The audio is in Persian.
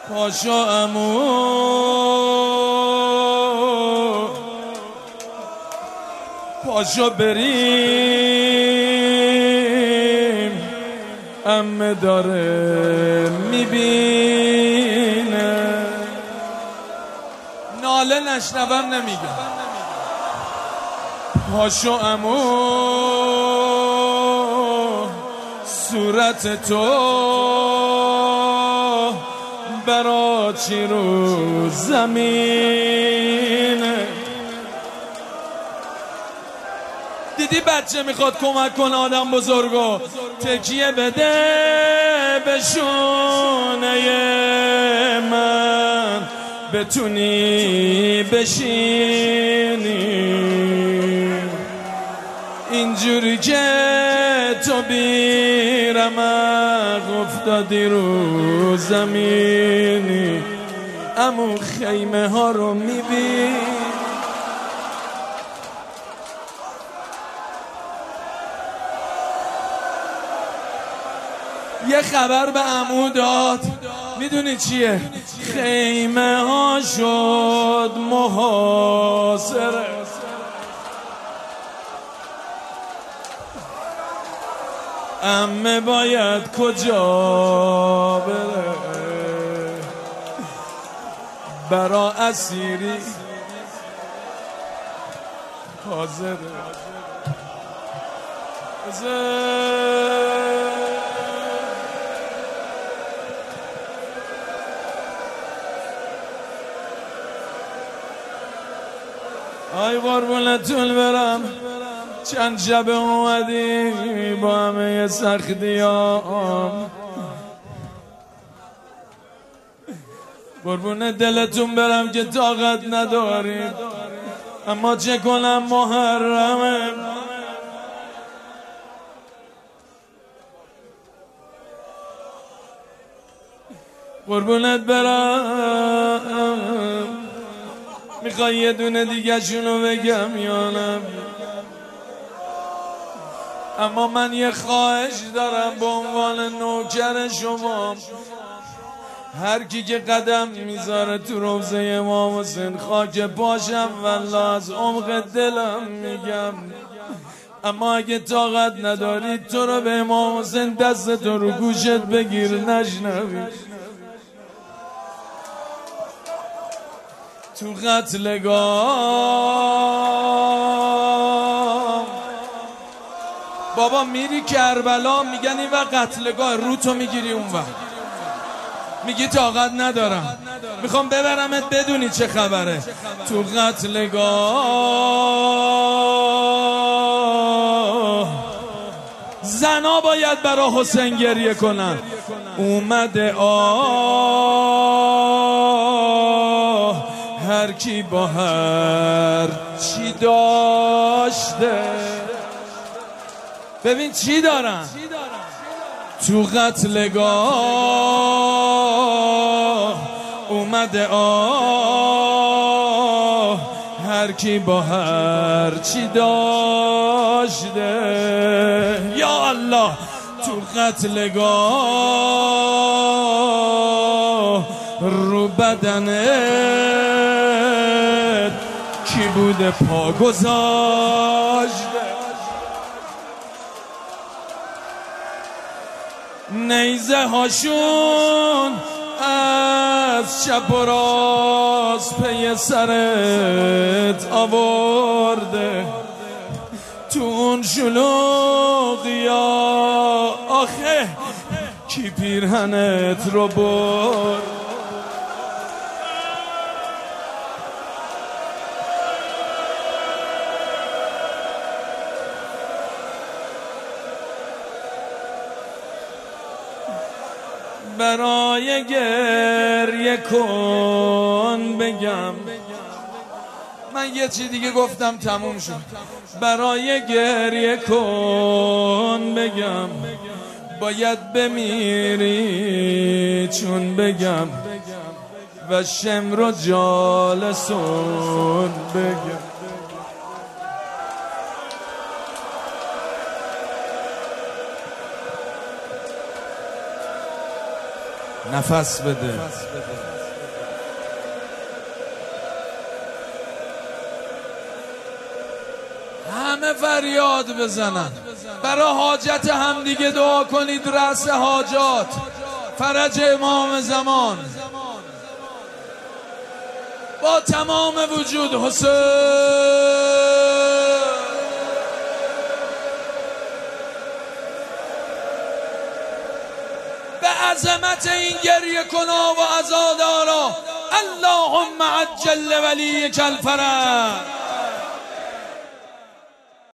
پاشو عمو پاشو بریم، عمه داره میبینه. ناله نشنوم نمیگم. پاشو عمو صورت تو برا چی رو زمینه؟ دیدی بچه میخواد کمک کنه آدم بزرگو، تکیه بده به شونه من بتونی بشینی. اینجوری که تو بی رمق افتادی رو زمینی، عمو خیمه ها رو میبین. یه خبر به عمو داد، میدونی چیه؟ خیمه ها شد محاصره. عمه باید کجا بره؟ برا اسیری حاضره. آی قربونتون برم، چند شب اومدی با همه سختیام. قربون دلتون برم که طاقت ندارید، اما چه کنم محرمه. قربونت برم، میخوای یه دونه دیگه شونو بگم یا نه؟ اما من یه خواهش دارم به عنوان نوکر شما. هر کی که قدم میذاره تو روضه امام حسین خاک پاشم والله از عمق دلم میگم. اما اگه طاقت نداری تو رو به امام حسین دست تو رو گوشت بگیر نشنوی. تو قتلگاه بابا میری کربلا، میگن این وقت قتلگاه، رو تو میگیری اون وقت میگی طاقت ندارم، میخوام ببرمت بدونی چه خبره. تو قتلگاه زنا باید برا حسین گریه کنن. اومده هر کی با هر چی داشته. ببین چی دارن تو قتلگاه. اومده هر کی با هر چی داشته. یا الله تو قتلگاه رو بدنت کی بوده پا گذاشته. نیزه هاشون از چپ و راست پی سرت آورده. تو اون شلوغیا آخه کی پیرهنت رو برد. برای گریه کن بگم، من یه چی دیگه گفتم تموم شد. برای گریه کن بگم، باید بمیری چون بگم و شمر و جالسون بگم. نفس بده. همه فریاد بزنن، برای حاجت همدیگه دعا کنید. رأس حاجات فرج امام زمان با تمام وجود. حسین به عظمت این گریه کنا و عزادارا. اللهم عجل ولیک الفرج.